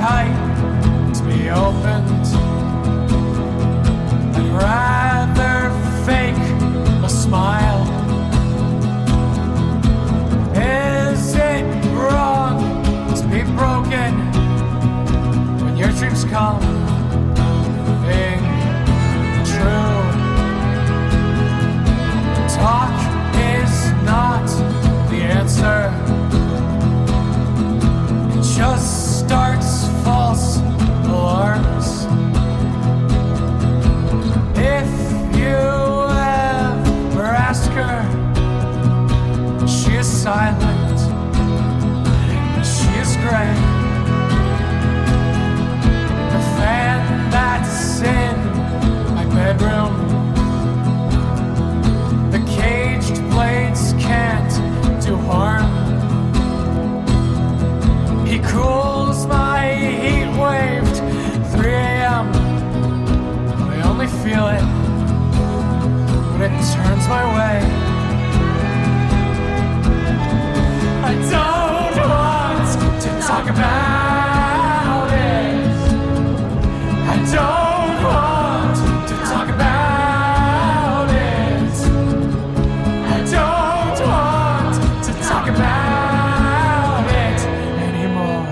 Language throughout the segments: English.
tight to be opened. I'd rather fake a smile. Is it wrong to be broken when your dreams come being true? Talk is not the answer. It just starts false alarms. If you ever ask her, she is silent, she is gray. The fan that's in my bedroom, the caged blades can't do harm. He cools my heat-waved 3 a.m. I only feel it when it turns my way. I don't want to talk about it. I don't want to talk about it. I don't want to talk about it anymore.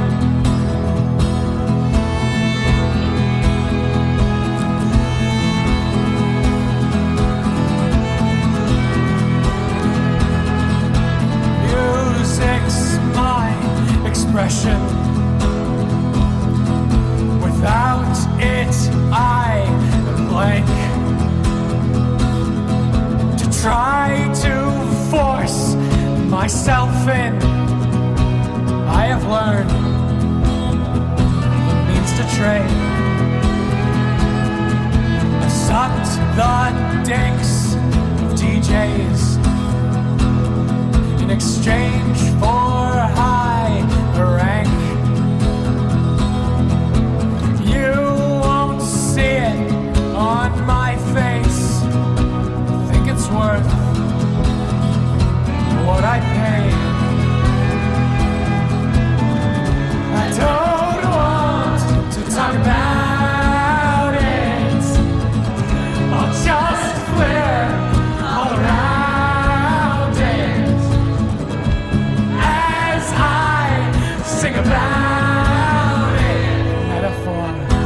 Music's my expression. Without it, I am blank. To try to force myself in, I have learned it means to trade. I've sucked the dicks of DJs in exchange for high rank. You won't see it on my face. Think it's worth what I pay. I don't want to talk about it. I'll just flare all around it as I sing about it. Metaphor.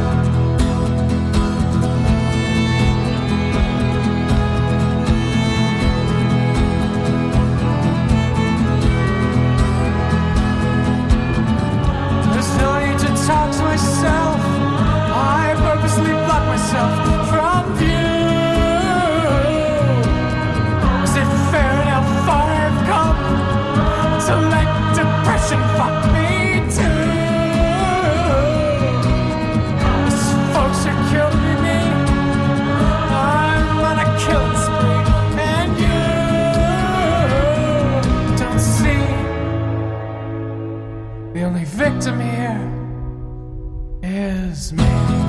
There's no need to talk to myself. I purposely block myself from view. Is it fair how far I've come to let depression fuck me too? These folks are killing me. I'm on a killing spree, and you don't see. The only victim here is me.